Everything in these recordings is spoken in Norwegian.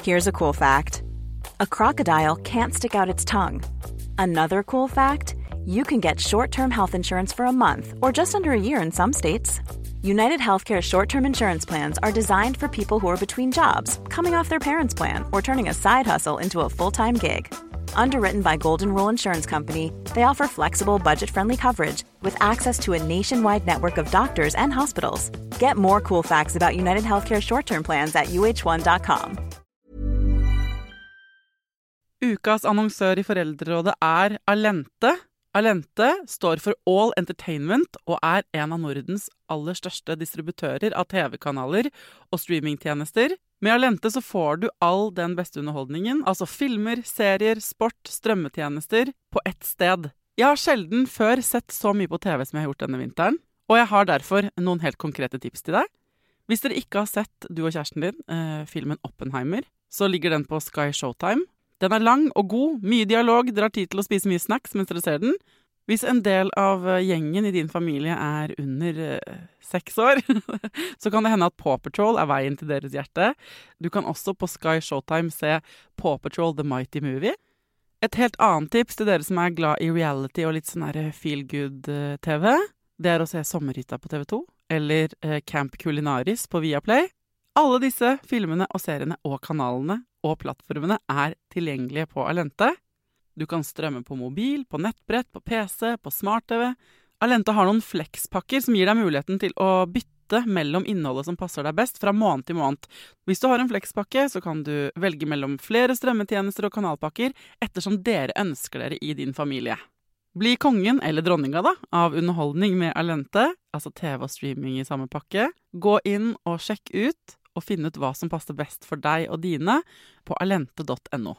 Here's a cool fact. A crocodile can't stick out its tongue. Another cool fact, you can get short-term health insurance for a month or just under a year in some states. United Healthcare short-term insurance plans are designed for people who are between jobs, coming off their parents' plan, or turning a side hustle into a full-time gig. Underwritten by Golden Rule Insurance Company, they offer flexible, budget-friendly coverage with access to a nationwide network of doctors and hospitals. Get more cool facts about United Healthcare short-term plans at uh1.com. Ukas annonsør I Foreldrerådet Allente. Allente står for All Entertainment og en av Nordens aller største distributører av TV-kanaler og streamingtjenester. Med Allente så får du all den beste underholdningen, altså filmer, serier, sport, strømmetjenester, på ett sted. Jeg har sjelden før sett så mye på TV som jeg har gjort denne vinteren, og jeg har derfor noen helt konkrete tips til deg. Hvis dere ikke har sett, du og kjæresten din, filmen Oppenheimer, så ligger den på Sky Showtime. Den lang og god, mye dialog, dere har tid til å spise mye snacks mens dere ser den. Hvis en del av gjengen I din familie under 6 år, så kan det hende at Paw Patrol veien til deres hjerte. Du kan også på Sky Showtime se Paw Patrol The Mighty Movie. Et helt annet tips til dere som glad I reality og litt sånn feel-good-TV, det å se Sommerhytta på TV2, eller Camp Culinaris på Viaplay. Alle disse filmene og seriene og kanalene og plattformene tilgjengelige på Allente. Du kan strømme på mobil, på nettbrett, på PC, på smart-TV. Allente har noen flexpakker som gir deg muligheten til å bytte mellom innholdet som passer deg best fra måned til måned. Hvis du har en flexpakke, så kan du velge mellom flere strømmetjenester og kanalpakker ettersom dere ønsker dere I din familie. Bli kongen eller dronninga da, av underholdning med Allente, altså TV og streaming I samme pakke. Gå inn og sjekk ut og finne ut hva som passer best for deg og dine på allente.no.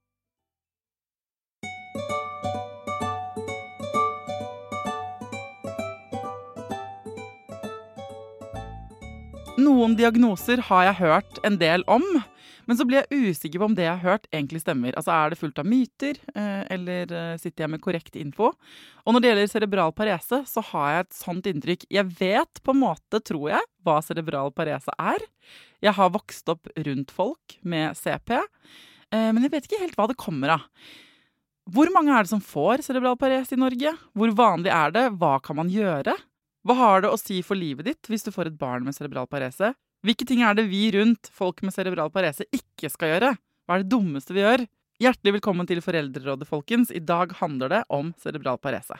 Noen diagnoser har jeg hørt en del om, men så blir jeg usikker på om det jeg har hørt egentlig stemmer. Altså det fullt av myter, eller sitter jeg med korrekt info? Og når det gjelder cerebral parese, så har jeg et sånt inntrykk. Jeg vet på en måte, tror jeg, hva cerebral parese Jeg har vokst opp rundt folk med CP, men jeg vet ikke helt hva det kommer av. Hvor mange det som får cerebral parese I Norge? Hvor vanlig det? Hva kan man gjøre? Hva har det å si for livet ditt hvis du får et barn med cerebral parese? Hvilke ting det vi rundt folk med cerebral parese ikke skal gjøre? Hva det dummeste vi gjør? Hjertelig velkommen til Foreldrerådet, folkens. I dag handler det om cerebral parese.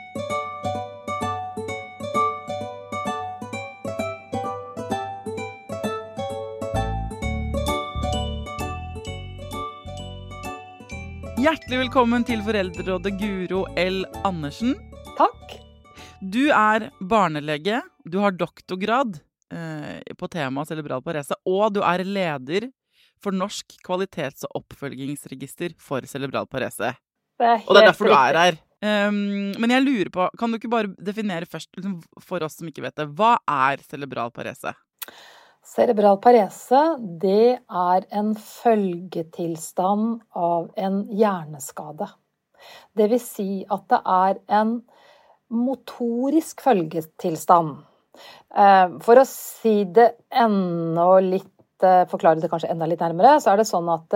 Hjertelig velkommen til Foreldrerådet, Guro L. Andersen. Takk. Du barnelege, du har doktorgrad på temaet cerebral parese, og du leder for Norsk kvalitets- og oppfølgingsregister for cerebral parese. Og det derfor du her. Men jeg lurer på, kan du ikke bare definere først, liksom, for oss som ikke vet det, hva cerebral parese? Cerebral parese, det en følgetilstand av en hjerneskade. Det vil si at det en motorisk følgetilstand. For å si det forklare det kanskje enda litt nærmere, så det sånn at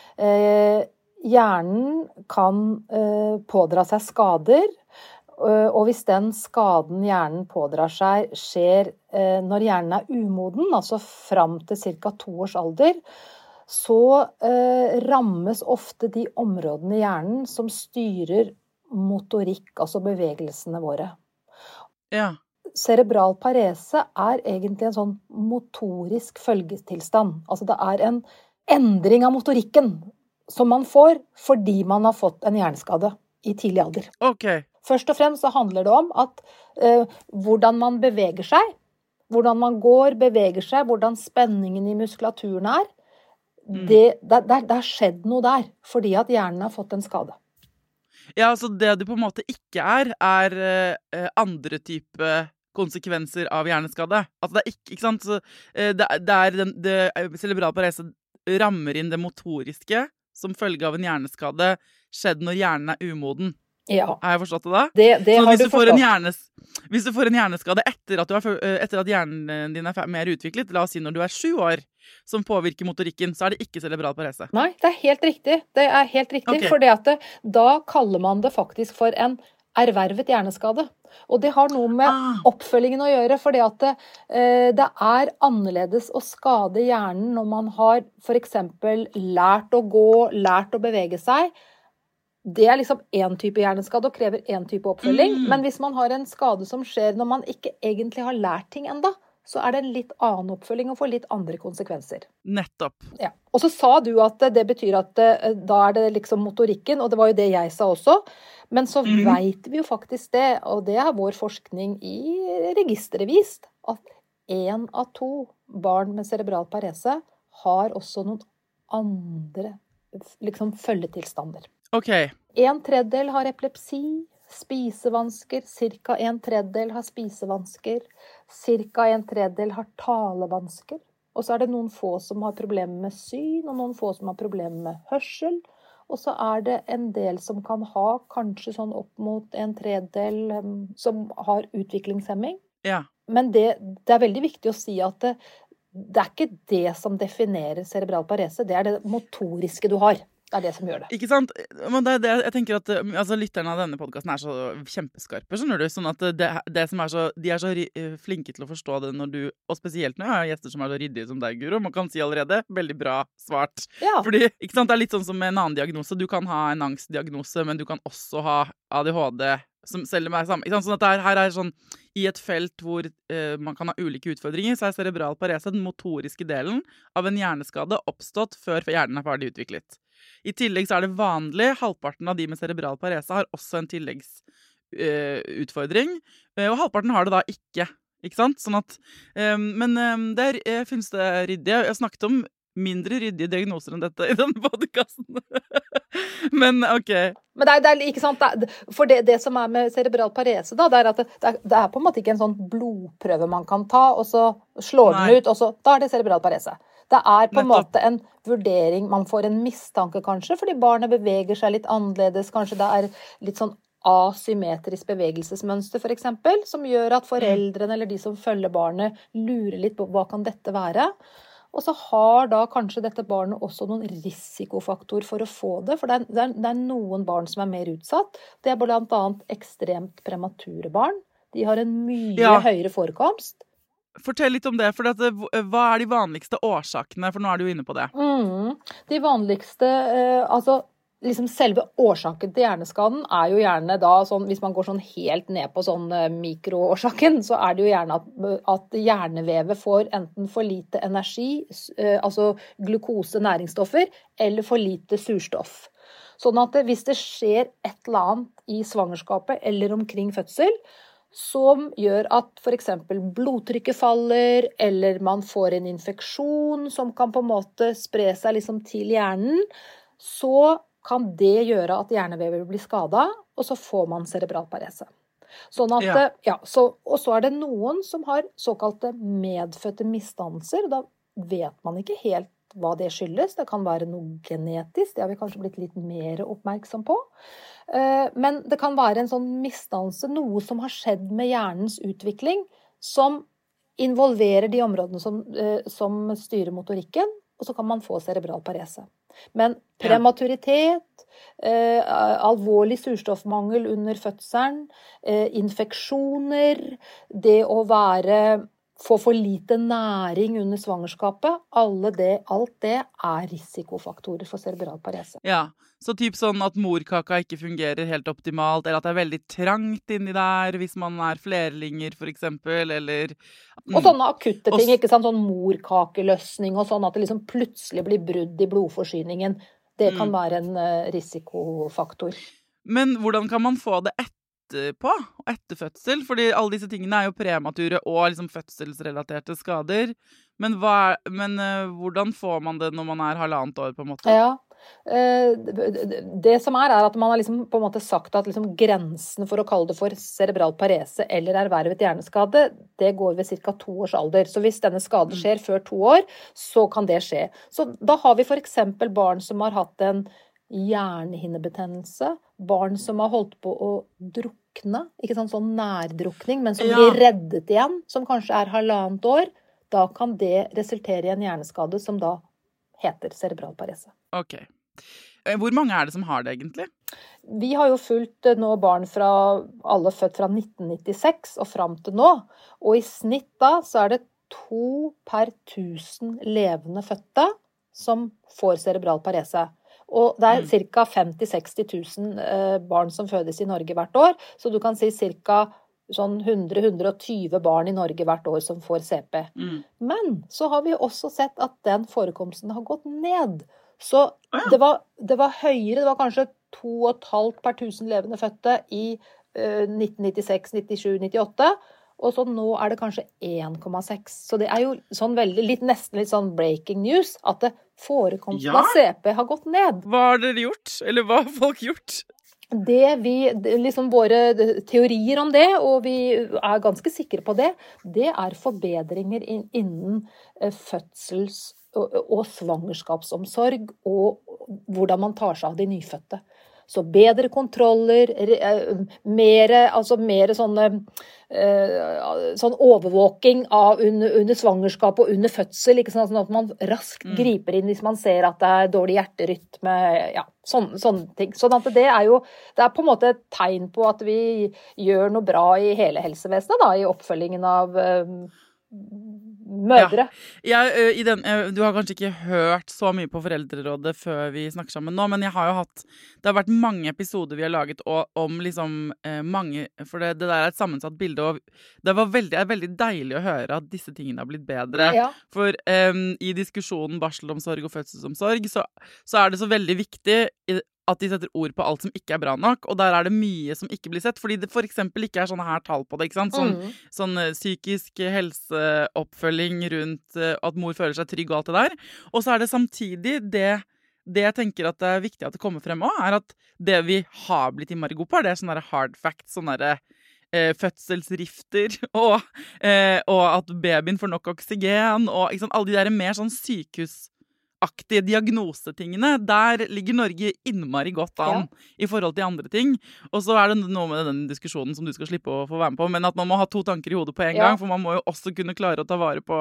hjernen kan pådra seg skader, og hvis den skaden hjernen pådrar seg skjer når hjernen umoden, altså fram til ca. 2 års alder, så rammes ofte de områdene I hjernen som styrer motorikk, altså bevegelsene våre. Ja. Cerebral parese egentlig en sånn motorisk følgetilstand. Altså det en endring av motorikken som man får fordi man har fått en hjerneskade I tidlig alder. Okay. Først og fremst så handler det om at hvordan man beveger seg, hvordan man går, beveger seg, hvordan spenningen I muskulaturen det har skjedd noe der, fordi at hjernen har fått en skade. Ja, så det på en måte ikke andre type konsekvenser av hjerneskade. Altså det ikke sant? Så, det cerebral parese rammer inn det motoriske som følge av en hjerneskade skjedd når hjernen umoden. Ja. Har jeg forstått det da? Det har du forstått. Hvis du får en hjerneskade etter at hjernen din mer utviklet, la oss si når du 7 år, som påvirker motorikken, så det ikke cerebral parese. Nei, det helt riktig. Det helt riktig, Ok. fordi at da kaller man det faktisk for en ervervet hjerneskade. Og det har noe med oppfølgingen å gjøre, fordi at det annerledes å skade hjernen når man har for eksempel lært å gå, lært å bevege seg. Det liksom en type hjerneskade og krever en type oppfølging. Men hvis man har en skade som skjer når man ikke egentlig har lært ting enda, så det en litt annen oppfølging og får litt andre konsekvenser. Nettopp. Ja. Og så sa du at det betyr at da det liksom motorikken, og det var jo det jeg sa også, men så vet vi jo faktisk det, og det vår forskning i registeret vist, at 1 av 2 barn med cerebral parese har også noen andre liksom følgetilstander. Ok. 1/3 har epilepsi, spisevansker, ca. 1/3 har spisevansker, ca. 1/3 har talevansker, og så det noen få som har problemer med syn, og noen få som har problemer med hørsel, og så det en del som kan ha kanskje sånn opp mot 1/3 som har utviklingshemming. Ja. Men det veldig viktig å si at det ikke det som definerer cerebral parese, det det motoriske du har. Det det som gjør det. Ikke sant? Men det jeg tenker at altså, lytterne av denne podcasten så kjempeskarpe, skjønner du? Sånn at det som så, de så flinke til å forstå det når du, og spesielt når jeg har gjester som så ryddige som deg, Guro, man kan si allerede, veldig bra svart. Ja. Fordi, ikke sant, det litt sånn som med en annen diagnose. Du kan ha en angstdiagnose, men du kan også ha ADHD, som selv om samme. Ikke sant? Sånn at her sånn, i et felt hvor man kan ha ulike utfordringer, så cerebral parese den motoriske delen av en hjerneskade oppstått før hjernen ferdig utviklet. I tillegg så det vanlig, halvparten av de med cerebral parese har også en tilleggsutfordring, og halvparten har det da ikke sant? Sånn at, men jeg synes det ryddig. Jeg snakket om mindre ryddige diagnoser enn dette i denne podcasten. Men ok. Men det ikke sant, for det som med cerebral parese da, det at det på en måte ikke en sånn blodprøve man kan ta, og så slår den ut, og så, da det cerebral parese. Det på en måte en vurdering, man får en mistanke kanskje, fordi barnet beveger seg litt annerledes, kanskje det litt sånn asymmetrisk bevegelsesmønster for eksempel, som gjør at foreldrene eller de som følger barnet lurer litt på hva kan dette være. Og så har da kanskje dette barnet også noen risikofaktor for å få det, for det noen barn som mer utsatt. Det blant annet ekstremt premature barn. De har en mye høyere forekomst. Fortell litt om det, for hva de vanligste årsakene, for nå du jo inne på det. De vanligste, altså liksom selve årsaken til hjerneskaden jo gjerne da, sånn, hvis man går sånn helt ned på sånn mikroårsaken, så det jo gjerne at hjernevevet får enten for lite energi, altså glukose, næringsstoffer, eller for lite surstoff. Sånn at hvis det skjer et eller annet i svangerskapet eller omkring fødsel, som gjør at for eksempel blodtrykket faller, eller man får en infeksjon som kan på en måte spre seg liksom til hjernen, så kan det gjøre at hjernevevet blir skadet, og så får man cerebral parese. Sånn at, og så det noen som har såkalte medfødte misdannelser, da vet man ikke helt hva det skyldes. Det kan være noe genetisk, det har vi kanskje blitt litt mer oppmerksom på. Men det kan være en sånn misdannelse, noe som har skjedd med hjernens utvikling, som involverer de områdene som styrer motorikken, og så kan man få cerebral parese. Men prematuritet, alvorlig surstoffmangel under fødselen, infeksjoner, det å få for lite næring under svangerskapet, alt det risikofaktorer for cerebral parese. Ja, så typ sånn at morkaka ikke fungerer helt optimalt, eller at det veldig trangt inni der, hvis man flerlinger for eksempel, eller... Og sånne akutte ting, ikke sant? Sånn morkakeløsning og sånn, at det liksom plutselig blir brudd i blodforsyningen. Det kan være en risikofaktor. Men hvordan kan man få det etter fødsel? Fordi alle disse tingene jo premature og liksom fødselsrelaterte skader. Men hvordan får man det når man 1,5 år på en måte? Ja, det som at man har liksom på en måte sagt at liksom grensen for å kalle det for cerebral parese eller ervervet hjerneskade, det går ved ca. 2 års alder. Så hvis denne skaden skjer før 2 år, så kan det skje. Så da har vi for eksempel barn som har hatt en hjernehinnebetennelse, barn som har holdt på å drukne, ikke sant, sånn nærdrukning, men som blir reddet igjen, som kanskje 1,5 år. da kan det resultere i en hjerneskade som da heter cerebral parese. Ok. Hvor mange det som har det egentlig? Vi har jo fulgt nå barn fra alle født fra 1996 og frem til nå. Og i snitt da så det 2 per 1000 levende fødte som får cerebral parese. Og det cirka 50-60 000 barn som fødes i Norge hvert år. Så du kan si cirka sånn 100-120 barn i Norge hvert år som får CP. Men så har vi også sett at den forekomsten har gått ned. Så det var høyere, det var kanskje 2,5 per 1000 levende fødte i 1996, 97, 98. Og så nå det kanskje 1,6. Så det jo sånn nesten litt sånn breaking news, at forekomsten av CP har gått ned. Hva har dere gjort? Eller hva har folk gjort? Våre teorier om det, og vi ganske sikre på det, det forbedringer innen fødsels- og svangerskapsomsorg, og hvordan man tar seg av de nyfødte. Så bedre kontroller, mer sånn overvåking under svangerskap og under fødsel, ikke sånn at man raskt griper inn hvis man ser at det dårlig hjerterytme, sånne ting. Sånn at det det på en måte et tegn på at vi gjør noe bra i hele helsevesenet, da, i oppfølgingen av mødre. Ja. Du har kanskje ikke hørt så mye på Foreldrerådet før vi snakker sammen nå, men det har vært mange episoder vi har laget om liksom mange, for det der et sammensatt bilde, og det er veldig deilig å høre at disse tingene har blitt bedre. Ja. For i diskusjonen barselomsorg og fødselsomsorg, så det så veldig viktig at de setter ord på alt som ikke bra nok, og der det mye som ikke blir sett, fordi det for eksempel ikke sånne her tall på det, ikke sant? Sånn psykisk helseoppfølging rundt at mor føler seg trygg og alt det der. Og så det samtidig det jeg tenker at det viktig at det kommer frem også, at det vi har blitt innmari gode på, det sånne der hard facts, sånne der fødselsrifter, og at babyen får nok oksygen, og ikke sant? Alle de der mer sånn sykehusaktige diagnosetingene, der ligger Norge innmari godt an i forhold til andre ting. Og så det noe med den diskusjonen som du skal slippe å få være med på, men at man må ha 2 tanker i hodet på en gang, for man må jo også kunne klare å ta vare på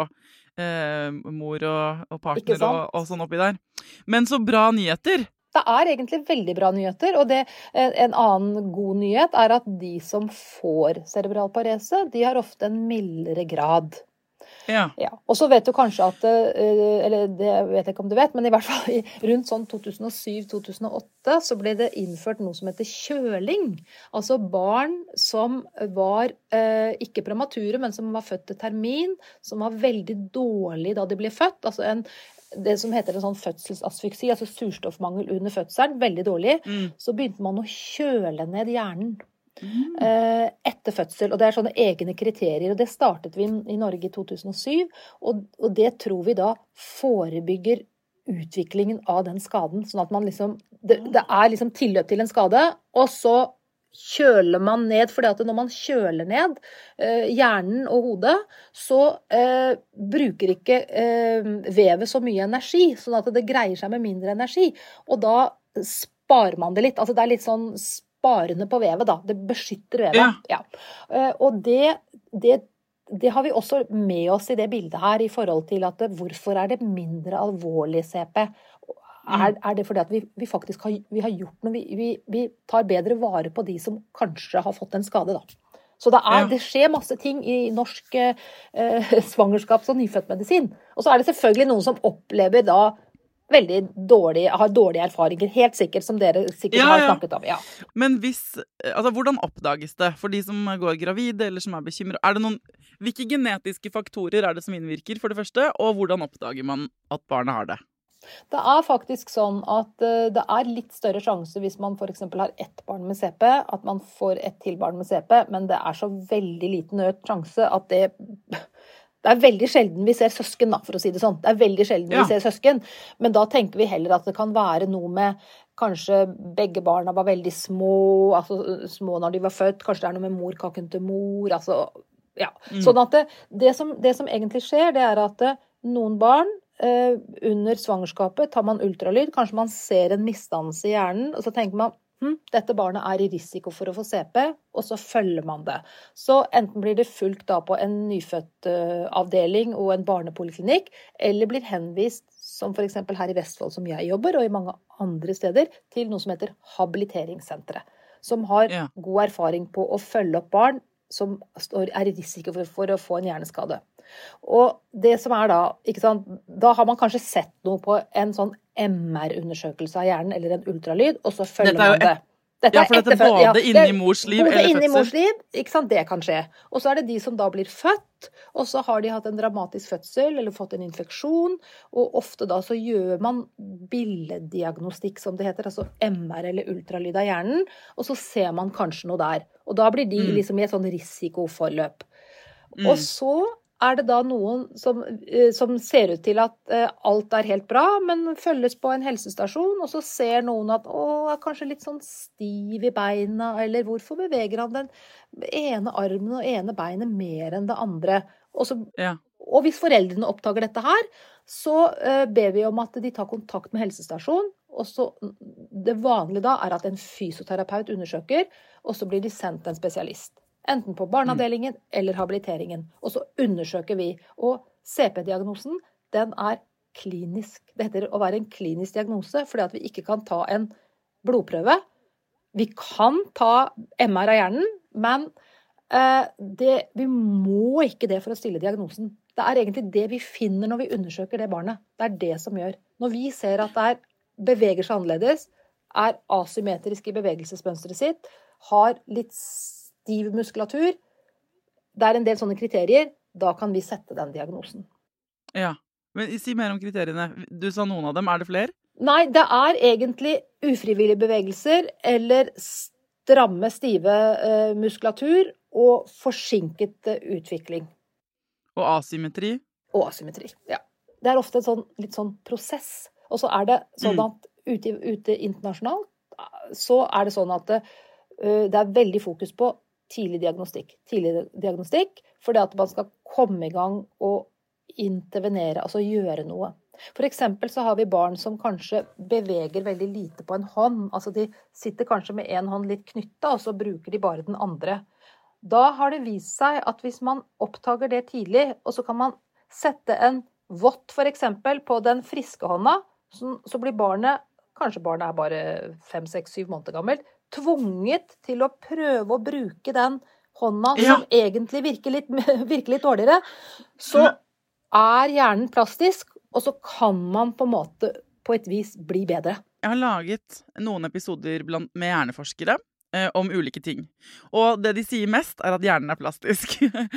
mor og partner og sånn oppi der. Men så bra nyheter! Det egentlig veldig bra nyheter, og en annen god nyhet at de som får cerebral parese, de har ofte en mildere grad. Ja. Og så vet du kanskje at, eller det vet jeg ikke om du vet, men i hvert fall rundt sånn 2007-2008 så ble det innført noe som heter kjøling. Altså barn som var ikke premature, men som var født til termin, som var veldig dårlig da de ble født. Altså det som heter en sånn fødselsasfyksi, altså surstoffmangel under fødselen, veldig dårlig. Så begynte man å kjøle ned hjernen. Etter fødsel, og det sånne egne kriterier, og det startet vi i Norge i 2007, og det tror vi da forebygger utviklingen av den skaden, sånn at man liksom, det liksom tilløp til en skade, og så kjøler man ned, fordi at når man kjøler ned hjernen og hodet, så bruker ikke vevet så mye energi, sånn at det greier seg med mindre energi, og da sparer man det litt, altså det litt sånn sparende på vevet da, det beskytter vevet. Ja. Og det har vi også med oss i det bildet her, i forhold til at hvorfor det mindre alvorlig CP? Det fordi at vi faktisk har gjort noe, vi tar bedre vare på de som kanskje har fått en skade da. Så det skjer masse ting i norsk svangerskaps- og nyfødtmedisin. Og så det selvfølgelig noen som opplever da veldig har dårlige erfaringer, helt sikkert, som dere sikkert har snakket om. Ja. Men hvordan oppdages det for de som går gravide eller som bekymret? Hvilke genetiske faktorer det som innvirker for det første, og hvordan oppdager man at barnet har det? Det faktisk sånn at det litt større sjanse hvis man for eksempel har ett barn med CP, at man får ett til barn med CP, men det så veldig liten sjanse at det veldig sjelden vi ser søsken, da, for å si det sånn. Det veldig sjelden vi ser søsken, men da tenker vi heller at det kan være noe med kanskje begge barna var veldig små, altså små når de var født, kanskje det noe med morkaken til mor, altså, ja. Sånn at det som egentlig skjer, det at noen barn under svangerskapet tar man ultralyd, kanskje man ser en misdannelse i hjernen, og så tenker man, dette barnet er i risiko for å få CP, og så følger man det. Så enten blir det fulgt da på en nyfødt-avdeling og en barnepoliklinikk, eller blir henvist, som for eksempel her i Vestfold som jeg jobber, og i mange andre steder, til noe som heter habiliteringssenteret, som har god erfaring på å følge opp barn som er i risiko for å få en hjerneskade. Og det som er da, ikke sant, da har man kanskje sett noe på en sånn MR-undersøkelse av hjernen, eller en ultralyd, og så følger man det. Dette er både inni mors liv eller fødsel. Både inni mors liv, ikke sant, det kan skje. Og så er det de som da blir født, og så har de hatt en dramatisk fødsel, eller fått en infeksjon, og ofte da så gjør man billeddiagnostikk, som det heter, altså MR eller ultralyd av hjernen, og så ser man kanskje noe der. Og da blir de liksom i et sånn risikoforløp. Og så er det da noen som ser ut til at alt er helt bra, men følges på en helsestasjon, og så ser noen at er kanskje litt sånn stiv i beina, eller hvorfor beveger han den ene armen og ene beinet mer enn det andre? Og hvis foreldrene oppdager dette her, så ber vi om at de tar kontakt med helsestasjon, og så det vanlige da er at en fysioterapeut undersøker, og så blir de sendt til en spesialist. Enten på barneavdelingen eller habiliteringen. Og så undersøker vi. Og CP-diagnosen, den er klinisk. Det heter å være en klinisk diagnose, fordi at vi ikke kan ta en blodprøve. Vi kan ta MR av hjernen, men vi må ikke det for å stille diagnosen. Det er egentlig det vi finner når vi undersøker det barnet. Det er det som gjør. Når vi ser at det beveger seg annerledes, er asymmetrisk i bevegelsesmønstret sitt, har litt stiv muskulatur, det er en del sånne kriterier, da kan vi sette den diagnosen. Ja, men si mer om kriteriene. Du sa noen av dem, er det flere? Nei, det er egentlig ufrivillige bevegelser, eller stramme, stive muskulatur, og forsinket utvikling. Og asymmetri? Og asymmetri, ja. Det er ofte en litt sånn prosess. Og så er det sånn at ute internasjonalt, så er det sånn at det er veldig fokus på tidlig diagnostikk, fordi at man skal komme i gang og intervenere, altså gjøre noe. For eksempel så har vi barn som kanskje beveger veldig lite på en hånd, altså de sitter kanskje med en hånd litt knyttet, og så bruker de bare den andre. Da har det vist seg at hvis man oppdager det tidlig, og så kan man sette en vott for eksempel på den friske hånda, så blir kanskje barnet er bare 5, 6, 7 måneder gammelt, tvunget til å prøve å bruke den hånda som egentlig virker litt dårligere, så er hjernen plastisk, og så kan man på en måte på et vis bli bedre. Jeg har laget noen episoder med hjerneforskere om ulike ting. Og det de sier mest er at hjernen er plastisk.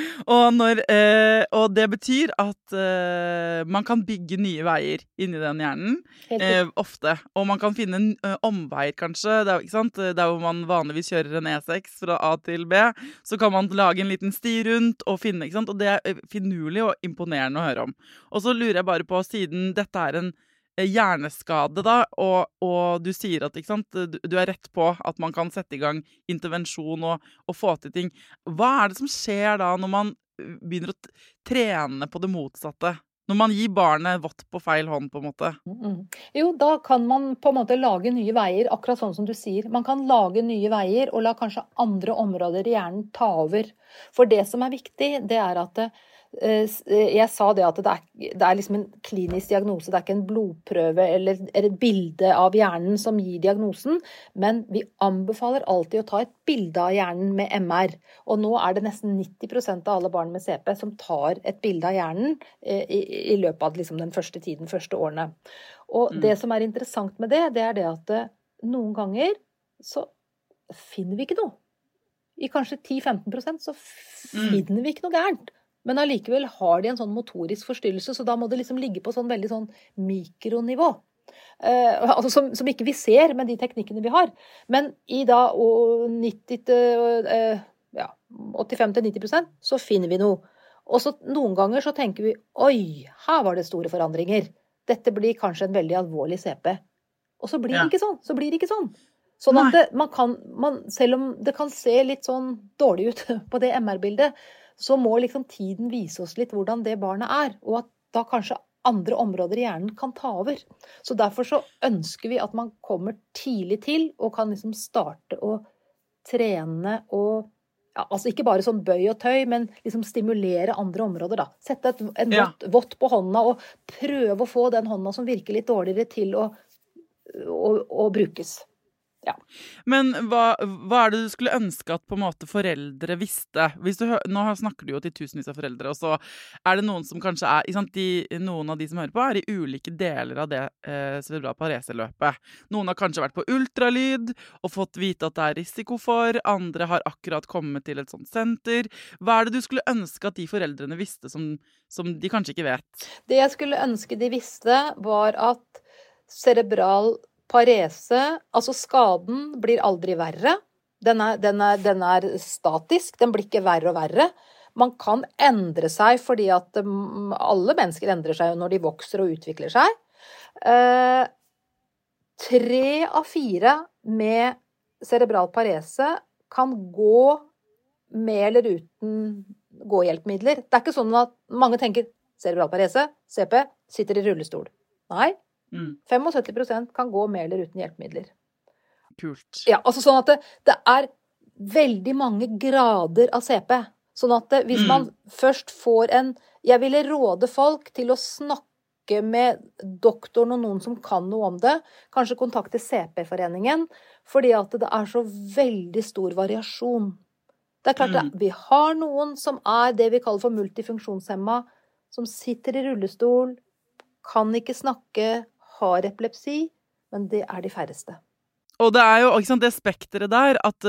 og det betyr at man kan bygge nye veier inni den hjernen, ofte. Og man kan finne omveier, kanskje. Det er, ikke sant? Der hvor man vanligvis kjører en E6 fra A til B, så kan man lage en liten sti rundt og finne, ikke sant? Og det er finurlig og imponerende å høre om. Og så lurer jeg bare på, siden dette er en hjerneskade da, og du sier at, ikke sant, du er rett på at man kan sette i gang intervensjon og få til ting. Hva er det som skjer da når man begynner å trene på det motsatte? Når man gir barnet vått på feil hånd, på en måte? Jo, da kan man på en måte lage nye veier, akkurat sånn som du sier. Man kan lage nye veier og la kanskje andre områder i hjernen ta over. For det som er viktig, det er at jeg sa det at det er liksom en klinisk diagnose, det er ikke en blodprøve eller et bilde av hjernen som gir diagnosen, men vi anbefaler alltid å ta et bilde av hjernen med MR. Og nå er det nesten 90% av alle barn med CP som tar et bilde av hjernen i løpet av liksom den første tiden, første årene. Og det som er interessant med det er det at noen ganger så finner vi ikke noe. I kanskje 10-15% så finner vi ikke noe gærent. Men allikevel har de en sånn motorisk forstyrrelse, så da må det liksom ligge på sånn veldig sånn mikronivå. Altså som ikke vi ser med de teknikkene vi har. Men i da 85-90% så finner vi noe. Og så noen ganger så tenker vi, oi, her var det store forandringer. Dette blir kanskje en veldig alvorlig CP. Og så blir det ikke sånn. Sånn at selv om det kan se litt sånn dårlig ut på det MR-bildet, så må liksom tiden vise oss litt hvordan det barnet er, og at da kanskje andre områder i hjernen kan ta over. Så derfor så ønsker vi at man kommer tidlig til og kan liksom starte å trene og altså ikke bare sånn bøy og tøy, men liksom stimulere andre områder da. Sette en vått på hånda og prøve å få den hånda som virker litt dårligere til å brukes. Ja. Men hva det du skulle ønske at på en måte foreldre visste? Nå snakker du jo til tusenvis av foreldre, og så det noen som kanskje noen av de som hører på i ulike deler av det cerebral parese-løpet. Noen har kanskje vært på ultralyd og fått vite at det risiko for, andre har akkurat kommet til et sånt senter. Hva det du skulle ønske at de foreldrene visste som de kanskje ikke vet? Det jeg skulle ønske de visste var at cerebral parese, altså skaden blir aldri verre. Den er statisk, den blir ikke verre og verre. Man kan endre seg fordi at alle mennesker endrer seg når de vokser og utvikler seg. 3 av 4 med cerebral parese kan gå med eller uten gåhjelpemidler. Det ikke sånn at mange tenker cerebral parese, CP, sitter i rullestol. Nei. 75% kan gå med eller uten hjelpemidler. Kult. Ja, altså sånn at det veldig mange grader av CP. Sånn at hvis man først får jeg ville råde folk til å snakke med doktoren og noen som kan noe om det, kanskje kontakte CP-foreningen, fordi at det så veldig stor variasjon. Det klart at vi har noen som det vi kaller for multifunksjonshemma, som sitter i rullestol, kan ikke snakke, har epilepsi, men det de færreste. Og det jo ikke sant, det spekteret der, at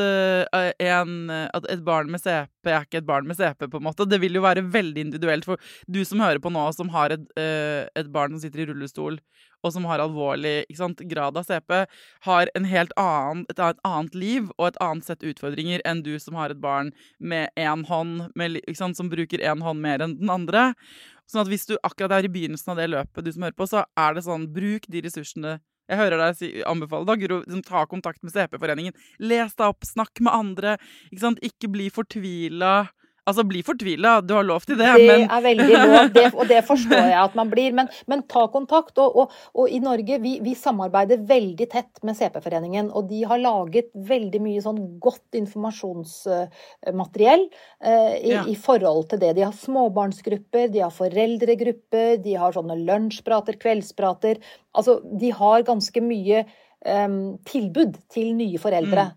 et barn med CP ikke et barn med CP, på en måte. Det vil jo være veldig individuelt, for du som hører på nå, som har et barn som sitter i rullestol, og som har alvorlig grad av CP, har et annet liv og et annet sett utfordringer enn du som har et barn med en hånd, som bruker en hånd mer enn den andre. Sånn at hvis du akkurat i begynnelsen av det løpet du som hører på, så det sånn, bruk de ressursene. Jeg hører deg anbefale da, Guro, ta kontakt med CP-foreningen. Les deg opp, snakk med andre, ikke bli fortvilet. Altså, bli fortvilet, du har lov til det. Det veldig lov, og det forstår jeg at man blir. Men ta kontakt, og i Norge, vi samarbeider veldig tett med CP-foreningen, og de har laget veldig mye sånn godt informasjonsmateriell i forhold til det. De har småbarnsgrupper, de har foreldregrupper, de har sånne lunsjprater, kveldsprater. Altså, de har ganske mye tilbud til nye foreldre.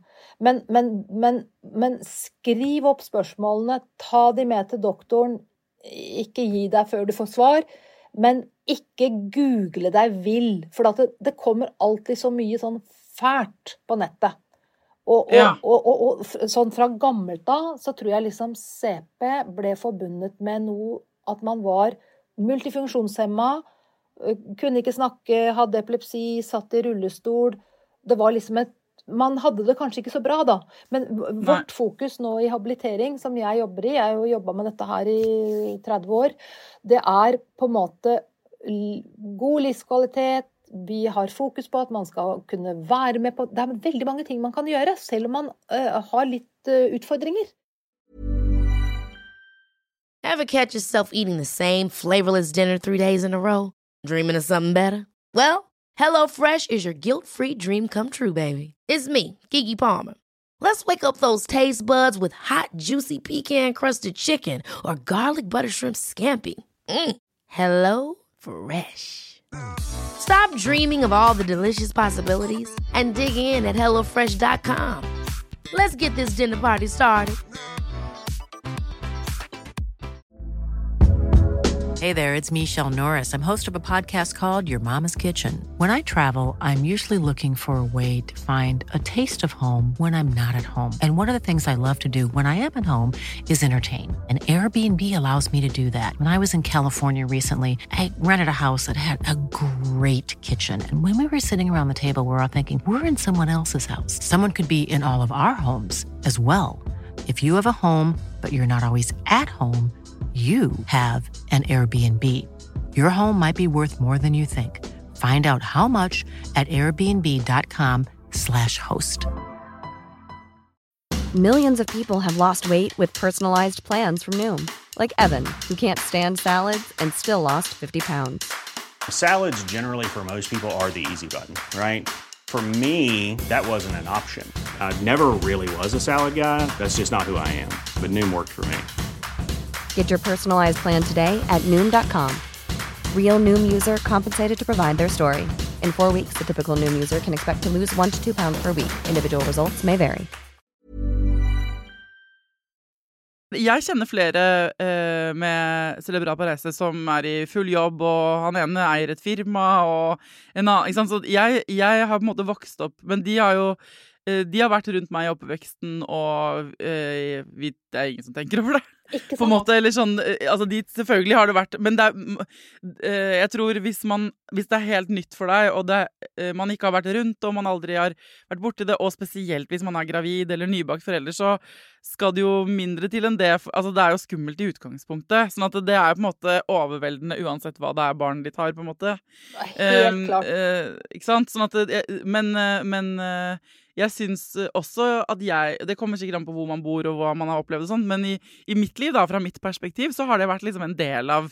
Men skriv opp spørsmålene, ta de med til doktoren, ikke gi deg før du får svar, men ikke google deg vill, for det kommer alltid så mye sånn fælt på nettet. Og sånn fra gammelt da, så tror jeg liksom CP ble forbundet med noe, at man var multifunksjonshemma, kunne ikke snakke, hadde epilepsi, satt i rullestol. Det var liksom man hadde det kanskje ikke så bra da, men vårt fokus nå i habilitering, som jeg jobber i, jeg har jo jobbet med dette her i 30 år, det på en måte god livskvalitet, vi har fokus på at man skal kunne være med på, det veldig mange ting man kan gjøre, selv om man har litt utfordringer. Ever catch yourself eating the same flavorless dinner 3 days in a row? Dreaming of something better? Well, HelloFresh is your guilt-free dream come true, baby. It's me, Keke Palmer. Let's wake up those taste buds with hot, juicy pecan-crusted chicken or garlic butter shrimp scampi. Hello Fresh. Stop dreaming of all the delicious possibilities and dig in at HelloFresh.com. Let's get this dinner party started. Hey there, it's Michelle Norris. I'm host of a podcast called Your Mama's Kitchen. When I travel, I'm usually looking for a way to find a taste of home when I'm not at home. And one of the things I love to do when I am at home is entertain. And Airbnb allows me to do that. When I was in California recently, I rented a house that had a great kitchen. And when we were sitting around the table, we're all thinking, we're in someone else's house. Someone could be in all of our homes as well. If you have a home, but you're not always at home, you have an Airbnb. Your home might be worth more than you think. Find out how much at airbnb.com/host. Millions of people have lost weight with personalized plans from Noom. Like Evan, who can't stand salads and still lost 50 pounds. Salads generally for most people are the easy button, right? For me, that wasn't an option. I never really was a salad guy. That's just not who I am. But Noom worked for me. Get your personalized plan today at Noom.com. Real Noom user compensated to provide their story. In 4 weeks, the typical Noom user can expect to lose 1 to 2 pounds per week. Individual results may vary. Jeg kjenner flere med Celebra på reise som I full jobb, og han ene eier et firma, og en annen, ikke sant? Så jeg har på en måte vokst opp, men de har vært rundt meg I oppveksten, og det ingen som tenker over det. Ikke sant? På en måte, eller sånn, altså selvfølgelig har det vært, men jeg tror hvis det helt nytt for deg, og man ikke har vært rundt, og man aldri har vært borti det, og spesielt hvis man gravid eller nybakt forelder, så skal det jo mindre til enn det, altså det jo skummelt I utgangspunktet, sånn at det på en måte overveldende uansett hva det barnet ditt har, på en måte. Helt klart. Ikke sant? Sånn at men jeg synes også at det kommer sikkert an på hvor man bor og hva man har opplevd og sånt, men I mitt liv da, fra mitt perspektiv, så har det vært liksom en del av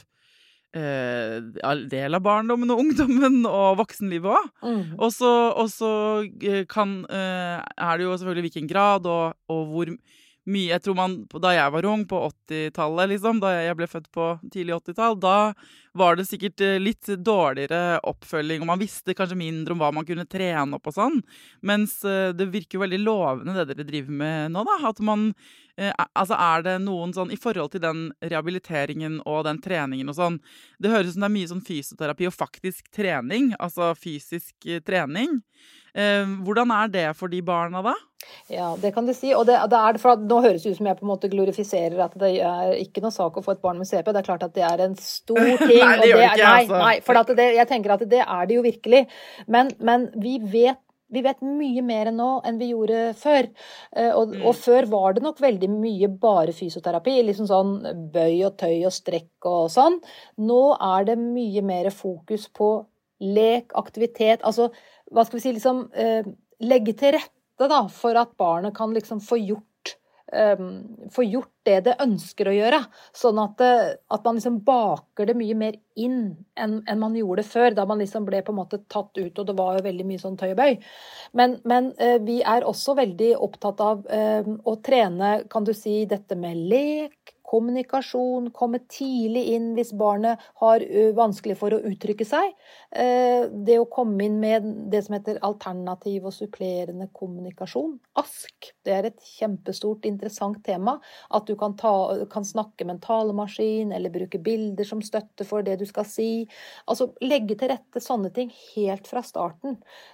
barndommen og ungdommen og voksenlivet også. Og så kan det jo selvfølgelig hvilken grad og hvor mye, jeg tror da jeg var ung på 80-tallet liksom, da jeg ble født på tidlig 80-tall, da var det sikkert litt dårligere oppfølging, og man visste kanskje mindre om hva man kunne trene opp og sånn, mens det virker jo veldig lovende det dere driver med nå da, at man, altså det noen sånn, I forhold til den rehabiliteringen og den treningen og sånn, det høres ut som det mye sånn fysioterapi og faktisk trening, altså fysisk trening. Hvordan det for de barna da? Ja, det kan du si, og det det for at nå høres det ut som jeg på en måte glorifiserer at det ikke noe sak å få et barn med CP, det klart at det en stor ting. Nei, det gjør det ikke, altså. Nei, for at jeg tenker at det det jo virkelig, men vi vet mye mer nå enn vi gjorde før, og før var det nok veldig mye bare fysioterapi, liksom sånn bøy og tøy og strekk og sånn. Nå det mye mer fokus på lek, aktivitet, altså, hva skal vi si, liksom legge til rette da, for at barnet kan liksom få gjort det ønsker å gjøre, sånn at man liksom baker det mye mer inn enn man gjorde før, da man liksom ble på en måte tatt ut, og det var jo veldig mye sånn tøy og bøy. Men vi også veldig opptatt av å trene, kan du si, dette med lek, kommunikasjon, komme tidlig inn hvis barnet har vanskelig for å uttrykke seg. Det å komme inn med det som heter alternativ og supplerende kommunikasjon, ASK, det et kjempestort, interessant tema, at du kan snakke med en talemaskin, eller bruke bilder som støtte for det du skal si. Altså, legge til rette sånne ting helt fra starten.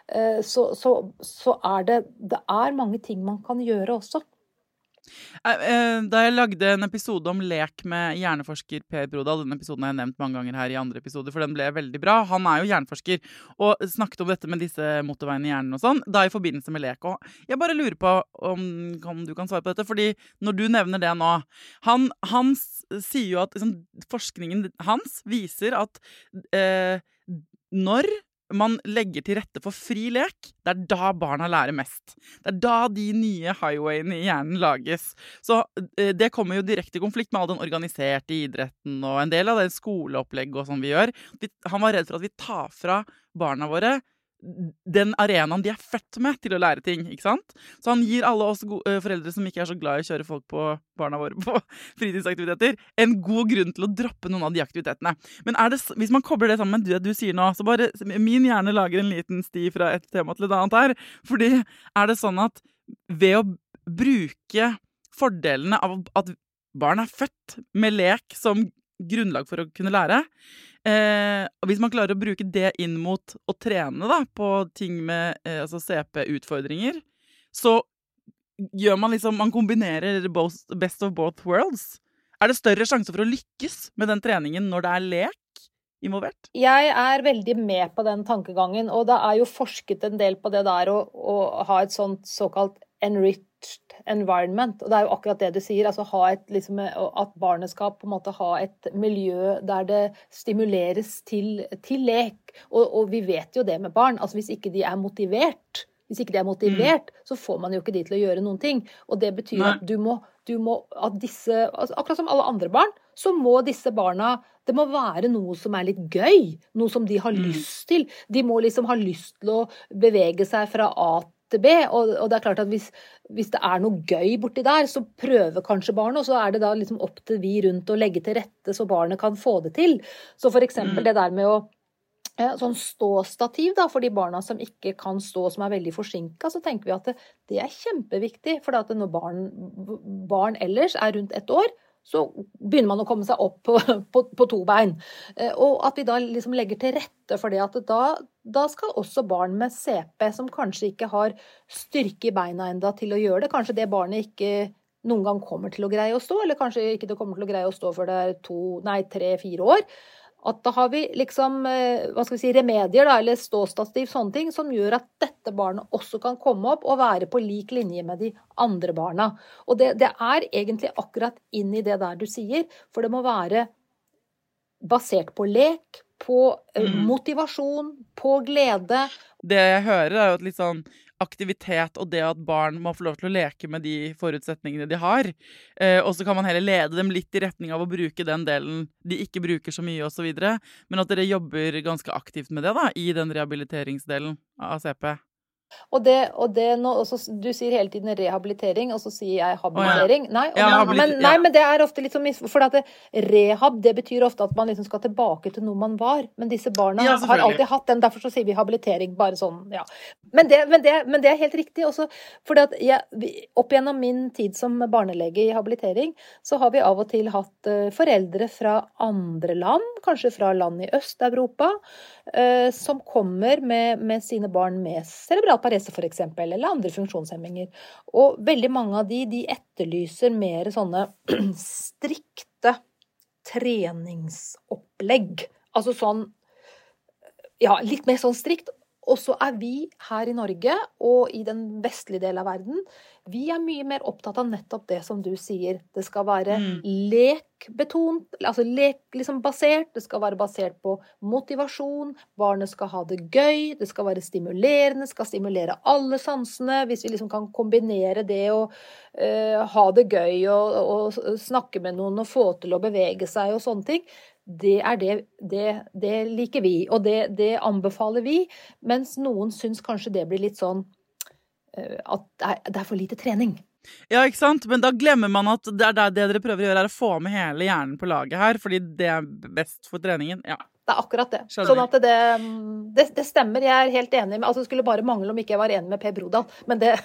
Så det mange ting man kan gjøre også. Da jeg lagde en episode om lek med hjerneforsker Per Brodal, den episoden har jeg nevnt mange ganger her I andre episoder, for den ble veldig bra. Han jo hjerneforsker, og snakket om dette med disse motorveiene I hjernen og sånn, da I forbindelse med lek. Og jeg bare lurer på om du kan svare på dette, fordi når du nevner det nå, han sier jo at liksom, forskningen hans viser at når man legger til rette for fri lek, det da barna lærer mest. Det da de nye highwayene I hjernen lages. Så det kommer jo direkte I konflikt med all den organiserte idretten og en del av det skoleopplegget og sånn vi gjør. Han var redd for at vi tar fra barna våre den arenaen de født med til å lære ting, ikke sant? Så han gir alle oss foreldre som ikke så glad I å kjøre folk på barna våre på fritidsaktiviteter, en god grunn til å droppe noen av de aktivitetene. Men hvis man kobler det sammen med det du sier nå, så bare min hjerne lager en liten sti fra et tema til et annet her, fordi det sånn at ved å bruke fordelene av at barn født med lek som grunnlag for å kunne lære, hvis man klarer å bruke det inn mot å trene da, på ting med altså CP-utfordringer, så gjør man liksom, man kombinerer best of both worlds. Det større sjanse for å lykkes med den treningen når det lek involvert? Jeg veldig med på den tankegangen, og det jo forsket en del på det der å ha et sånt såkalt enriched environment, og det jo akkurat det du sier, altså liksom, at barnet skal på en måte ha et miljø der det stimuleres til lek, og vi vet jo det med barn, altså hvis ikke de motivert, så får man jo ikke de til å gjøre noen ting, og det betyr at du må at disse, altså akkurat som alle andre barn, så må disse barna Det må være noe som litt gøy, noe som de har lyst til. De må liksom ha lyst til å bevege seg fra A til B, og det klart at hvis det noe gøy borti der, så prøver kanskje barnet, og så det da liksom opp til vi rundt å legge til rette så barnet kan få det til. Så for eksempel det der med å sånn ståstativ da, for de barna som ikke kan stå, som veldig forsinket, så tenker vi at det kjempeviktig, for at når barn ellers rundt 1 år, så begynner man å komme seg opp på 2 bein. Og at vi da liksom legger til rette for det, at da skal også barn med CP, som kanskje ikke har styrke i beina enda til å gjøre det, kanskje det barnet ikke noen gang kommer til å greie å stå, eller kanskje ikke det kommer til å greie å stå før det 3-4 år, at da har vi liksom, remedier da, eller ståstativ, sånne ting, som gjør at dette barnet også kan komme opp og være på lik linje med de andre barna. Og det egentlig akkurat inn i det der du sier, for det må være basert på lek, på motivasjon, på glede. Det jeg hører jo at litt sånn aktivitet og det at barn må få lov til å leke med de forutsetningene de har. Og så kan man heller lede dem litt i retning av å bruke den delen de ikke bruker så mye og så videre. Men at dere jobber ganske aktivt med det da, i den rehabiliteringsdelen av CP. Og det nå, du sier hele tiden rehabilitering, og så sier jeg habilitering. Men det ofte litt sånn for at rehab, det betyr ofte at man liksom skal tilbake til noe man var. Men disse barna har alltid hatt den, derfor så sier vi habilitering, bare sånn, ja. Men det helt riktig også, for at opp gjennom min tid som barnelege i habilitering, så har vi av og til hatt foreldre fra andre land, kanskje fra land i Øst-Europa, som kommer med sine barn med cerebral parese for eksempel, eller andre funksjonshemminger. Og veldig mange av de etterlyser mer sånne strikte treningsopplegg. Altså sånn, ja, litt mer sånn strikt. Og så vi her i Norge, og i den vestlige delen av verden, vi mye mer opptatt av nettopp det som du sier. Det skal være lekbetont, altså lek liksom basert, det skal være basert på motivasjon, barnet skal ha det gøy, det skal være stimulerende, skal stimulere alle sansene, hvis vi liksom kan kombinere det og ha det gøy og snakke med noen og få til å bevege seg og sånne ting. Det liker vi, og det anbefaler vi, mens noen syns kanskje det blir litt sånn at det for lite trening. Ja, ikke sant? Men da glemmer man at det dere prøver å gjøre å få med hele hjernen på laget her, fordi det best for treningen, ja. Det akkurat det. Sånn at det stemmer, jeg helt enig med, altså det skulle bare mangle om ikke jeg var enig med Per Brodal, men det...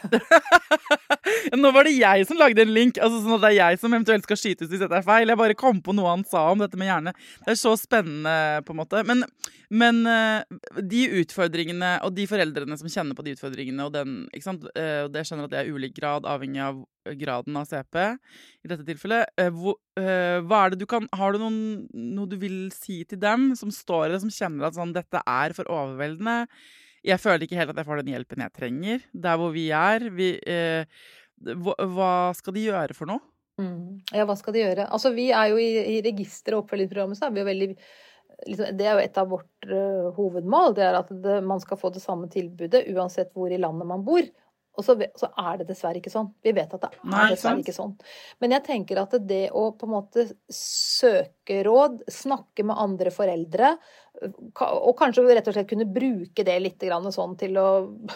Nå var det jeg som lagde en link, altså sånn at det jeg som eventuelt skal skytes hvis dette feil. Jeg bare kom på noe han sa om dette med hjerne. Det så spennende på en måte. Men de utfordringene, og de foreldrene som kjenner på de utfordringene, og den, ikke sant? Og det skjønner at det ulik grad, avhengig av graden av CP i dette tilfellet. Hva det du kan, har du noe du vil si til dem som står der, som kjenner at sånn, dette for overveldende? Jeg føler ikke helt at jeg får den hjelpen jeg trenger. Der hvor vi hva skal de gjøre for noe? Ja, hva skal de gjøre? Altså, vi jo i register- og oppfølgingsprogrammet, så vi jo veldig... Det jo et av vårt hovedmål, det at man skal få det samme tilbudet uansett hvor i landet man bor. Og så det dessverre ikke sånn. Vi vet at det dessverre ikke sånn. Men jeg tenker at det å på en måte søke råd, snakke med andre foreldre, og kanskje rett og slett kunne bruke det litt grann sånn til å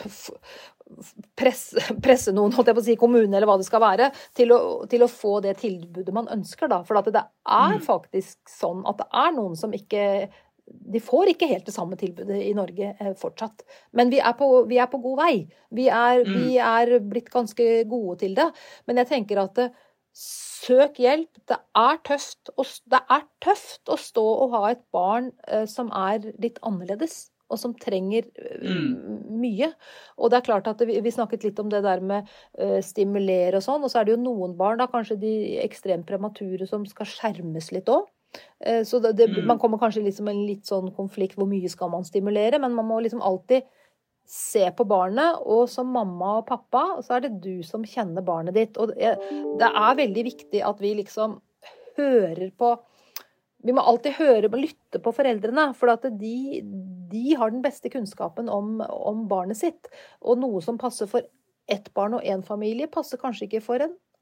presse noen, holdt jeg på å si, kommunen eller hva det skal være, til å få det tilbudet man ønsker da. For at det faktisk sånn at det noen som ikke... De får ikke helt det samme tilbudet i Norge fortsatt. Men vi på god vei. Vi blitt ganske gode til det. Men jeg tenker at søk hjelp. Det tøft. Det tøft å stå og ha et barn som litt annerledes, og som trenger mye. Og det klart at vi snakket litt om det der med stimulere og sånn, og så det jo noen barn, da, kanskje de ekstremt premature, som skal skjermes litt også. Så man kommer kanskje liksom en litt sånn konflikt, hvor mye skal man stimulere, men man må liksom alltid se på barnet, og som mamma og pappa, så det du som kjenner barnet ditt. Og det veldig viktig at vi liksom hører på, vi må alltid høre og lytte på foreldrene, for at de har den beste kunnskapen om barnet sitt, og noe som passer for ett barn og en familie, passer kanskje ikke for en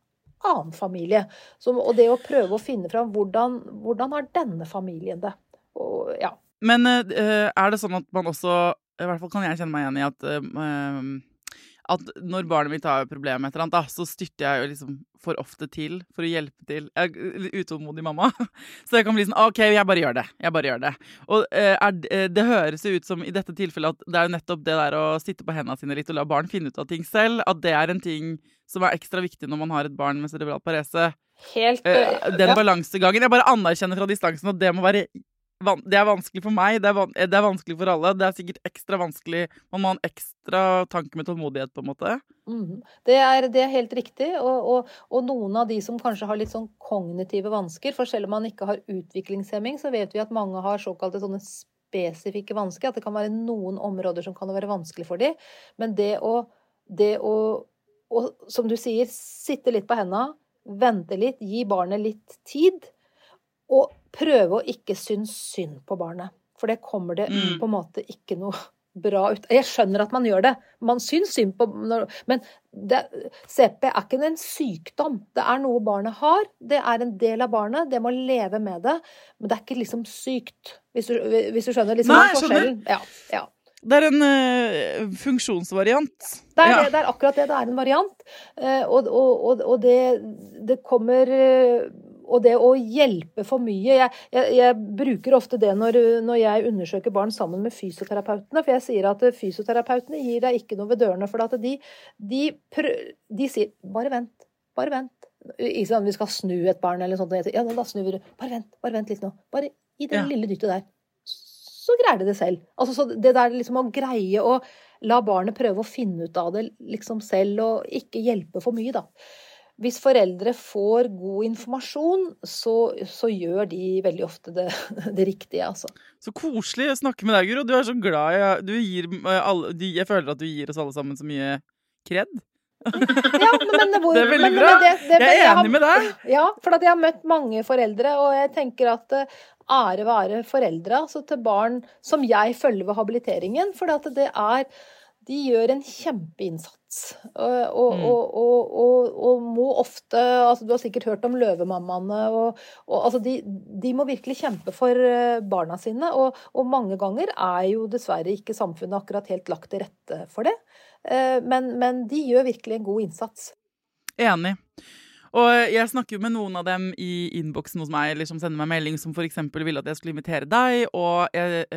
annen familie. Og det å prøve å finne fram hvordan har denne familien det? Og, ja. Men det sånn at man også, i hvert fall kan jeg kjenne meg igjen i at når barnet mitt har problemer med et eller annet, da, så styrter jeg jo liksom for ofte til, for å hjelpe til. Jeg er litt utålmodig mamma, så jeg kan bli sånn, ok, jeg bare gjør det. Og det høres jo ut som i dette tilfellet at det er jo nettopp det der å sitte på hendene sine litt og la barn finne ut av ting selv, at det er en ting som er ekstra viktig når man har et barn med cerebral parese. Helt, den balansegangen. Jeg bare anerkjenner fra distansen at det må være... Det er vanskelig for meg, det er vanskelig for alle. Det er sikkert ekstra vanskelig. Man må ha en ekstra tanke med tålmodighet, på en måte. Det er helt riktig. Og noen av de som kanskje har litt sånn kognitive vansker, for selv om man ikke har utviklingshemming, så vet vi at mange har såkalte sånne spesifikke vansker, at det kan være noen områder som kan være vanskelig for dem. Men det å som du sier, sitte litt på hendene, vente litt, gi barnet litt tid, og prøve å ikke synes synd på barnet. For det kommer det på en måte ikke noe bra ut. Jeg skjønner at man gjør det. Man synes synd på... Men CP er ikke en sykdom. Det er noe barnet har. Det er en del av barnet. Det må leve med det. Men det er ikke liksom sykt. Hvis du skjønner liksom forskjellen. Ja. Det er en funksjonsvariant. Det er akkurat det. Det er en variant. Og det kommer... Og det å hjelpe for mye, jeg bruker ofte det når jeg undersøker barn sammen med fysioterapeutene, for jeg sier at fysioterapeutene gir deg ikke noe ved dørene, for at de sier, bare vent. Ikke sånn, vi skal snu et barn eller sånt, ja, da snur vi, bare vent litt nå, bare i det lille dyttet der, så greier det selv. Altså, så det der liksom å greie å la barnet prøve å finne ut av det liksom selv, og ikke hjelpe for mye da. Hvis foreldre får god informasjon, så gjør de veldig ofte det riktige, altså. Så koselig å snakke med deg, Guro. Du er så glad jeg føler at du gir oss alle sammen så mye kred. Ja, men det er veldig bra. Jeg er enig med deg. Ja, for at jeg har møtt mange foreldre, og jeg tenker at ære være foreldre, altså til barn som jeg følger ved habiliteringen, for at de gjør en kjempeinnsats, og må ofte, altså du har sikkert hørt om løvemammaene, altså de må virkelig kjempe for barna sine, og mange ganger er jo dessverre ikke samfunnet akkurat helt lagt til rette for det, men de gjør virkelig en god innsats. Enig. Og jeg snakker jo med noen av dem i innboksen hos meg, eller som sender meg melding, som for eksempel ville at jeg skulle invitere deg, og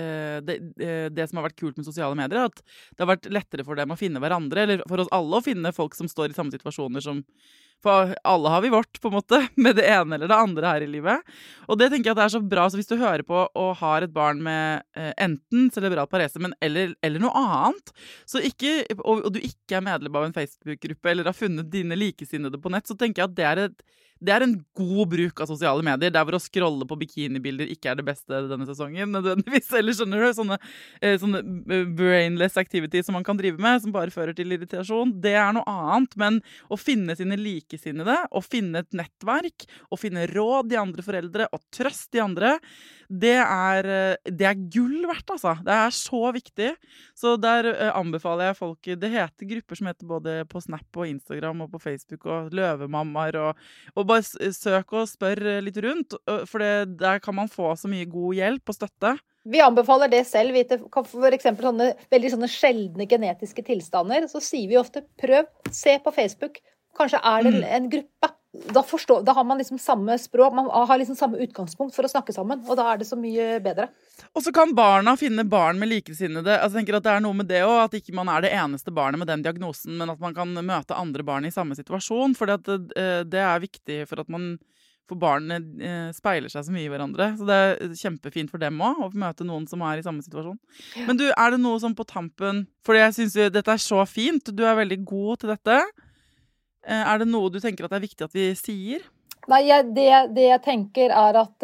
det som har vært kult med sosiale medier, er at det har vært lettere for dem å finne hverandre, eller for oss alle å finne folk som står i samme situasjoner som, for alle har vi vårt, på en måte, med det ene eller det andre her i livet. Og det tenker jeg at det er så bra, så hvis du hører på og har et barn med enten cerebral parese, men eller noe annet, så og du ikke er medlem av en Facebook-gruppe, eller har funnet dine likesinnede på nett, så tenker jeg at det er en god bruk av sosiale medier, der hvor å scrolle på bikinibilder ikke er det beste denne sesongen, nødvendigvis, eller skjønner du, sånne brainless activities som man kan drive med, som bare fører til irritasjon, det er noe annet, men å finne sine likesinnede, å finne et nettverk, å finne råd i andre foreldre, og trøst i andre, det er gull verdt, altså. Det er så viktig. Så der anbefaler jeg folk, det heter grupper som heter både på Snap og Instagram og på Facebook og løvemammaer, og bare søk og spør litt rundt, for der kan man få så mye god hjelp og støtte. Vi anbefaler det selv, for eksempel veldig sjeldne genetiske tilstander, så sier vi ofte, prøv, se på Facebook, kanskje er det en gruppe. Da har man liksom samme språk, man har liksom samme utgangspunkt for å snakke sammen, og da er det så mye bedre. Og så kan barna finne barn med likesinnede. Altså, jeg tenker at det er noe med det også, at ikke man er det eneste barnet med den diagnosen, men at man kan møte andre barn i samme situasjon, for det er viktig for barnet speiler seg så mye i hverandre. Så det er kjempefint for dem også, å møte noen som er i samme situasjon. Ja. Men du, er det noe sånn på tampen, for jeg synes jo dette er så fint, du er veldig god til dette. Er det noe du tenker at det er viktig at vi sier? Nei, det jeg tenker er at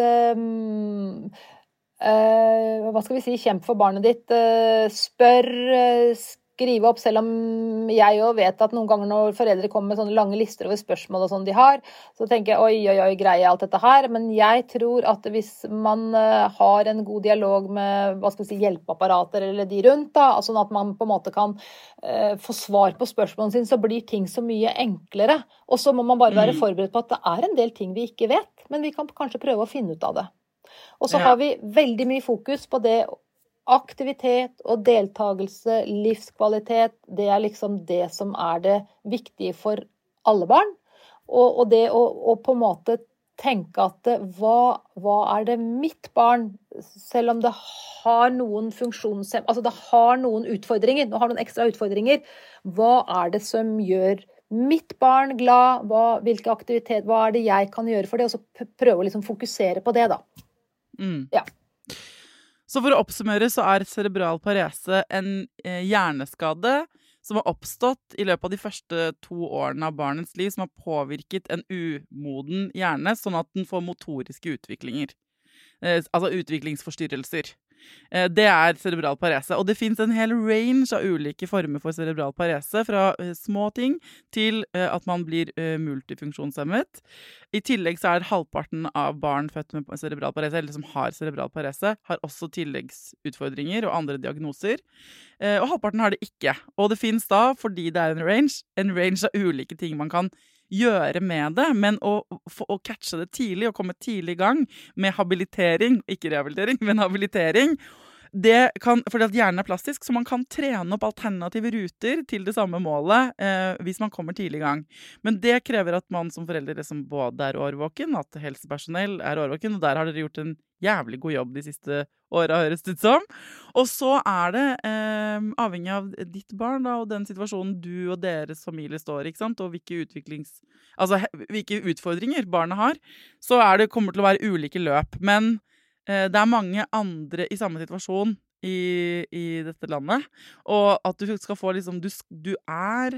hva skal vi si, kjemp for barnet ditt, spør, skrive opp, selv om jeg jo vet at noen ganger når foreldre kommer med sånne lange lister over spørsmål og sånn de har, så tenker jeg, oi, greier jeg alt dette her? Men jeg tror at hvis man har en god dialog med, hva skal vi si, hjelpeapparater eller de rundt, da, sånn at man på en måte kan få svar på spørsmålene sine, så blir ting så mye enklere. Og så må man bare være forberedt på at det er en del ting vi ikke vet, men vi kan kanskje prøve å finne ut av det. Og så har vi veldig mye fokus på det aktivitet og deltagelse, livskvalitet, det er liksom det som er det viktige for alle barn. Og det å på en måte tenke at hva er det mitt barn, selv om det har noen altså det har noen utfordringer, det har noen ekstra utfordringer, hva er det som gjør mitt barn glad, hvilke aktivitet, hva er det jeg kan gjøre for det, og så prøve å liksom fokusere på det da. Ja. Så for å oppsummere så er cerebral parese en hjerneskade som har oppstått i løpet av de første 2 årene av barnets liv, som har påvirket en umoden hjerne, sånn at den får motoriske utviklinger. Altså utviklingsforstyrrelser. Det er cerebral parese, og det finnes en hel range av ulike former for cerebral parese, fra små ting til at man blir multifunksjonshemmet. I tillegg så er halvparten av barn født med cerebral parese, eller som har cerebral parese, har også tilleggsutfordringer og andre diagnoser, og halvparten har det ikke. Og det finnes da, fordi det er en range av ulike ting man kan gjøre med det, men å catche det tidlig og komme tidlig i gang med habilitering, ikke rehabilitering, men habilitering, det kan, fordi at hjernen er plastisk, så man kan trene opp alternative ruter til det samme målet hvis man kommer tidlig i gang. Men det krever at man som foreldre som både er årvåken, at helsepersonell er årvåken, og der har dere gjort en jævlig god jobb de siste årene, høres det ut som. Og så er det avhengig av ditt barn da, og den situasjonen du og deres familie står i, ikke sant? Og hvilke utfordringer barnet har, så kommer til å være ulike løp. Men det er mange andre i samme situasjon i dette landet, og at du skal få liksom, du har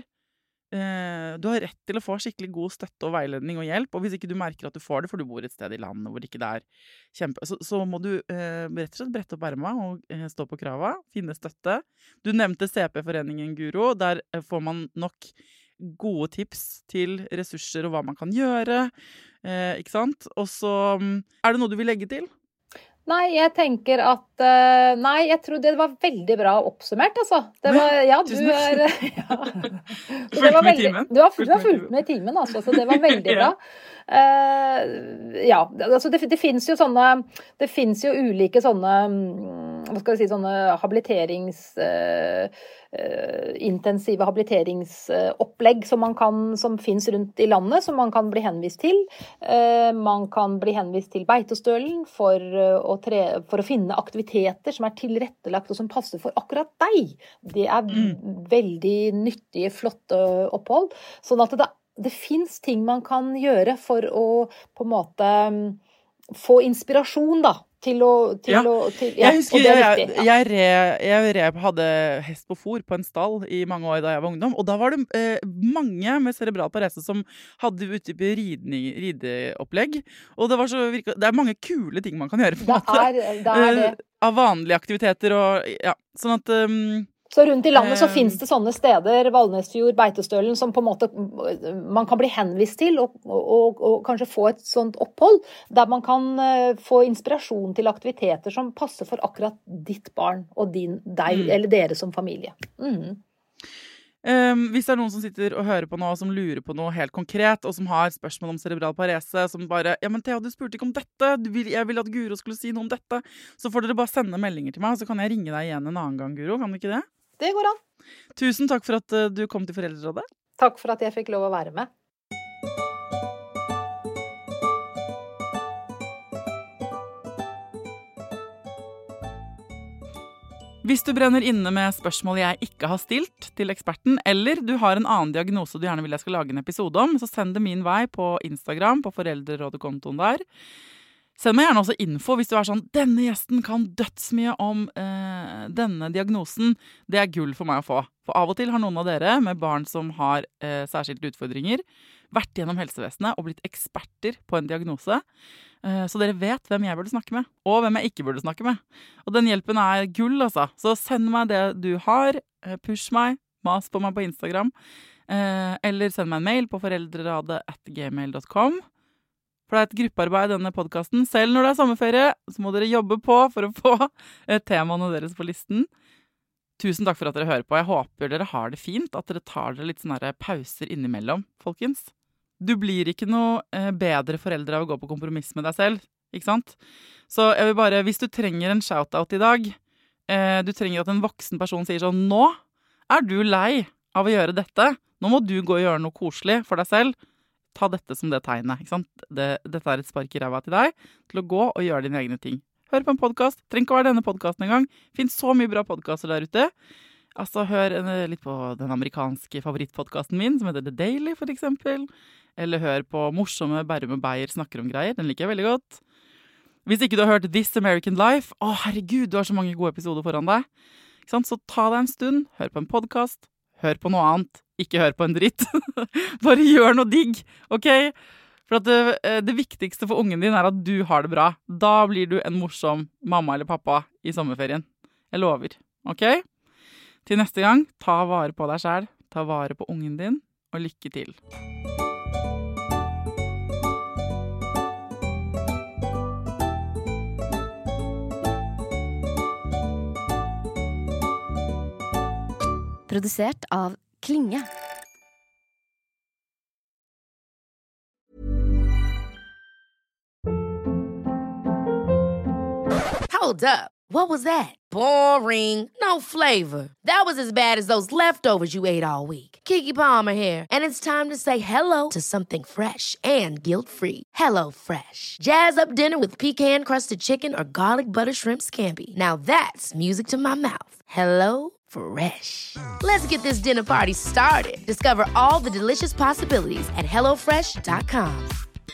rett til å få skikkelig god støtte og veiledning og hjelp, og hvis ikke du merker at du får det, for du bor et sted i landet hvor ikke det er så må du rett og slett brette opp ermet og stå på krava, finne støtte. Du nevnte CP-foreningen, Guro, der får man nok gode tips til ressurser og hva man kan gjøre, ikke sant? Og så er det noe du vil legge til? Nei, jeg tenker at jeg tror det var veldig bra oppsummert, altså. Det var, Du har fulgt med i timen? Du har fulgt med i timen, altså, så det var veldig bra. Altså det finnes jo ulike sånne, hva skal vi si, sånne intensive habiliteringsopplegg som finnes rundt i landet, som man kan bli henvist til. Man kan bli henvist til Beitostølen for å finne aktiviteter som er tilrettelagt og som passer for akkurat deg. Det er veldig nyttige, flotte opphold. Sånn at det finnes ting man kan gjøre for å på en måte få inspirasjon da, til jeg husker jeg hadde hest på fôr på en stall i mange år da jeg var ungdom, og da var det mange med cerebral parese som hadde uttype rideopplegg, og det er mange kule ting man kan gjøre på en måte. Av vanlige aktiviteter og sånn at så rundt i landet så finnes det sånne steder, Valnesfjord, Beitostølen, som på en måte man kan bli henvist til og kanskje få et sånt opphold, der man kan få inspirasjon til aktiviteter som passer for akkurat ditt barn og deg eller dere som familie. Hvis det er noen som sitter og hører på noe, som lurer på noe helt konkret, og som har spørsmål om cerebral parese, som bare, ja, men Thea, du spurte ikke om dette, jeg ville at Guro skulle si noe om dette, så får dere bare sende meldinger til meg, og så kan jeg ringe deg igjen en annen gang, Guro, kan du ikke det? Det går an. Tusen takk for at du kom til Foreldrerådet. Takk for at jeg fikk lov å være med. Hvis du brenner inne med spørsmål jeg ikke har stilt til eksperten, eller du har en annen diagnose du gjerne vil jeg skal lage en episode om, så send det min vei på Instagram, på Foreldrerådet-kontoen der. Send meg gjerne også info hvis du er sånn, denne gjesten kan dødsmye om denne diagnosen. Det er gull for meg å få. For av og til har noen av dere med barn som har særskilte utfordringer, vært gjennom helsevesenet og blitt eksperter på en diagnose. Så dere vet hvem jeg burde snakke med, og hvem jeg ikke burde snakke med. Og den hjelpen er gull, altså. Så send meg det du har, push meg, mas på meg på Instagram, eller send meg en mail på foreldreradet@gmail.com. For det er et gruppearbeid denne podcasten. Selv når det er sommerferie, så må dere jobbe på for å få temaene deres på listen. Tusen takk for at dere hører på. Jeg håper dere har det fint, at dere tar dere litt sånne pauser innimellom, folkens. Du blir ikke noe bedre foreldre av å gå på kompromiss med deg selv, ikke sant? Så jeg vil bare, hvis du trenger en shoutout i dag, du trenger at en voksen person sier sånn, nå er du lei av å gjøre dette, nå må du gå og gjøre noe koselig for deg selv, ta dette som det tegnet, ikke sant? Dette er et spark i ræva til deg, til å gå og gjøre dine egne ting. Hør på en podcast, trenger ikke å være denne podcasten en gang. Finns så mye bra podcaster der ute. Altså, hør litt på den amerikanske favorittpodcasten min, som heter The Daily, for eksempel. Eller hør på morsomme Bærum og Beyer snakker om greier, den liker jeg veldig godt. Hvis ikke du har hørt This American Life, herregud, du har så mange gode episoder foran deg. Ikke sant? Så ta deg en stund, hør på en podcast, hør på noe annet, ikke hør på en dritt. Bare gjør noe digg, ok? For at det viktigste for ungen din er at du har det bra. Da blir du en morsom mamma eller pappa i sommerferien. Jeg lover, ok? Til neste gang, ta vare på deg selv, ta vare på ungen din, og lykke til. Produsert av Klinge. Hold up. What was that? Boring. No flavor. That was as bad as those leftovers you ate all week. Keke Palmer here, and it's time to say hello to something fresh and guilt-free. Hello Fresh. Jazz up dinner with pecan-crusted chicken or garlic butter shrimp scampi. Now that's music to my mouth. Hello Fresh. Let's get this dinner party started. Discover all the delicious possibilities at HelloFresh.com.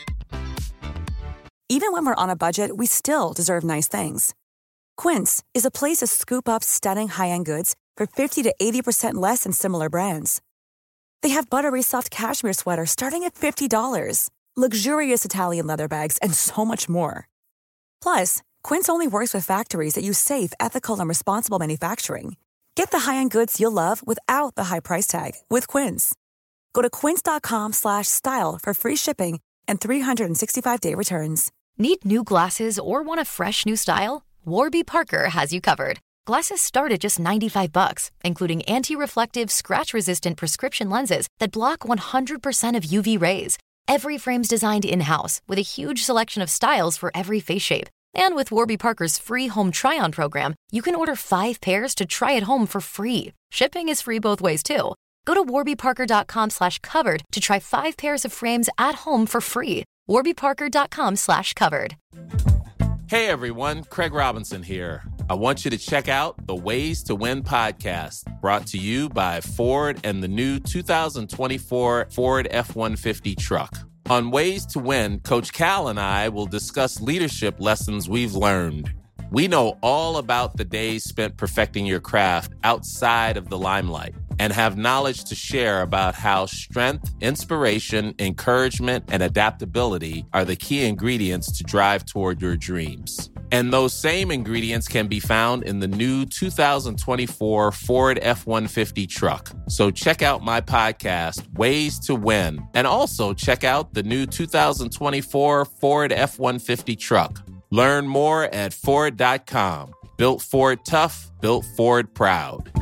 Even when we're on a budget, we still deserve nice things. Quince is a place to scoop up stunning high-end goods for 50 to 80% less than similar brands. They have buttery soft cashmere sweaters starting at $50, luxurious Italian leather bags, and so much more. Plus, Quince only works with factories that use safe, ethical, and responsible manufacturing. Get the high-end goods you'll love without the high price tag with Quince. Go to quince.com/style for free shipping and 365-day returns. Need new glasses or want a fresh new style? Warby Parker has you covered. Glasses start at just $95, including anti-reflective, scratch-resistant prescription lenses that block 100% of UV rays. Every frame's designed in-house with a huge selection of styles for every face shape. And with Warby Parker's free home try-on program, you can order 5 pairs to try at home for free. Shipping is free both ways, too. Go to warbyparker.com/covered to try 5 pairs of frames at home for free. warbyparker.com/covered. Hey everyone, Craig Robinson here. I want you to check out the Ways to Win podcast, brought to you by Ford and the new 2024 Ford F-150 truck. On Ways to Win, Coach Cal and I will discuss leadership lessons we've learned. We know all about the days spent perfecting your craft outside of the limelight and have knowledge to share about how strength, inspiration, encouragement, and adaptability are the key ingredients to drive toward your dreams. And those same ingredients can be found in the new 2024 Ford F-150 truck. So check out my podcast, Ways to Win, and also check out the new 2024 Ford F-150 truck. Learn more at Ford.com. Built Ford tough, built Ford proud.